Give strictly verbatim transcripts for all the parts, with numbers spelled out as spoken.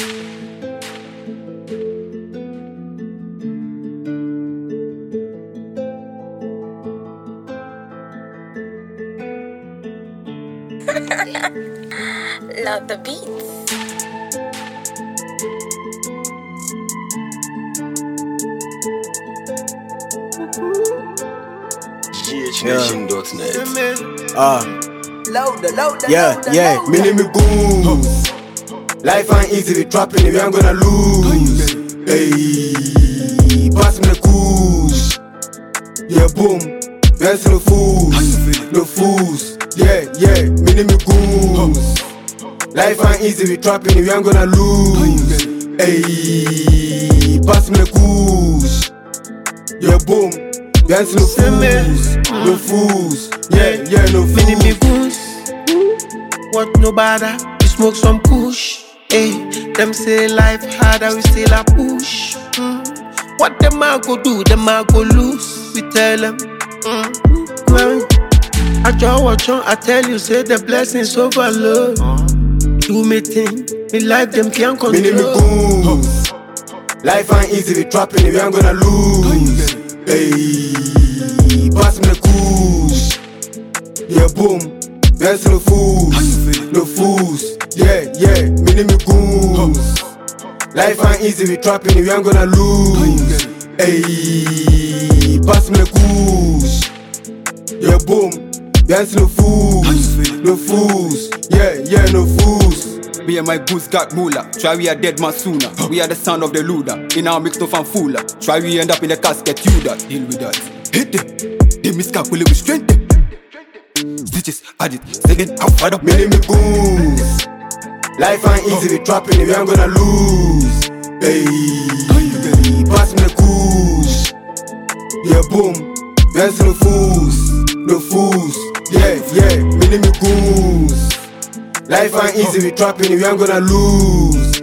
Love the beats. G H Nation dot net. Ah, Louder, louder, yeah, louder, yeah. louder. Me name me goons. Life ain't easy, we trapping it, we ain't gonna lose. Hey, pass me the couche. Yeah, boom. Dance no fools, no fools. Yeah, yeah. Me name me goons. Life ain't easy, we trapping it, we ain't gonna lose. Hey, pass me the couche. Yeah, boom. Dance no fools, no fools. Yeah, yeah, no fools. Mini me goons, what no bother, we smoke some kush. Hey, them say life harder, we still a push. Mm. What them a go do, them a go lose. We tell them, mm. Well, I draw watch on, I tell you, say the blessings overload. Do me thing, me life them can't control. Me name me goons. Life ain't easy, we trapping it, we ain't gonna lose. Hey, pass me the couche. Yeah, boom. Dance no fools, no fools. Yeah, yeah. Me name me goons. Life ain't easy, we trapping it, we ain't gonna lose. Hey, pass me the couche. Yeah, boom. Dance no fools, no fools. Yeah, yeah, no fools. Me and my goose got moolah. Try we are dead man sooner. We are the son of the luda. In our mixed up and fooler. Try we end up in the casket, you that. Deal with that. Hit them. They miscalculate with strength. Stitches, add it. Second, how far up. Me name me goons. Life ain't easy, we trapping it, we ain't gonna lose. Hey, pass me the couche. Yeah, boom. Dance no fools, no fools. Yeah, yeah. Me name me goons. Life ain't easy, we trapping it, we ain't gonna lose.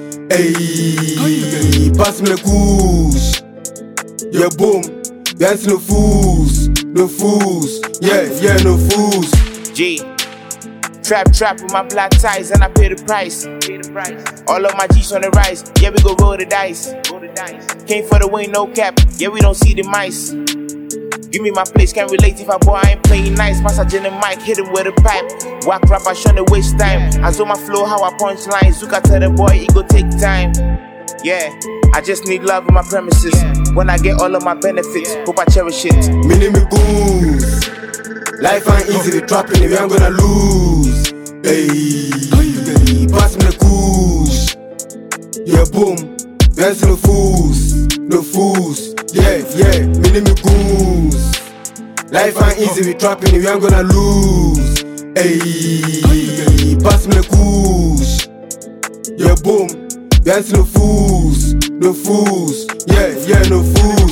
Hey, pass me the couche. Yeah, boom. Dance no fools, no fools. Yeah, yeah, no fools. G. Trap, trap with my black ties and I pay the price. All of my G's on the rise, yeah, we go roll the dice. Came for the win, no cap, yeah, we don't see the mice. Give me my place, can't relate if I boy, I ain't playing nice. Massage in the mic, hit him with a pipe. Whack rap, I shouldn't waste time. I saw my flow, how I punch lines. Zuka tell the boy, it go take time. Yeah, I just need love in my premises. When I get all of my benefits, hope I cherish it. Me name me goons. Life ain't easy, we trapping it, we ain't gonna lose. Hey, pass me the couche. Yeah, boom. Dance no fools, no fools. Yeah, yeah. Me name me goons. Life ain't easy, we trapping it, we ain't gonna lose. Hey, pass me the couche. Yeah, boom. Dance no fools, no fools. Yeah, yeah, no fools.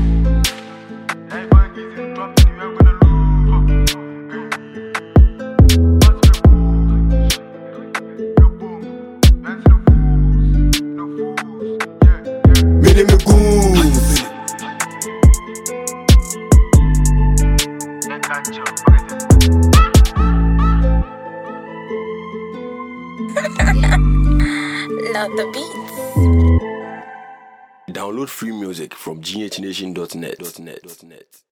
Me name me goons. Love the beats. Download free music from G H Nation dot net.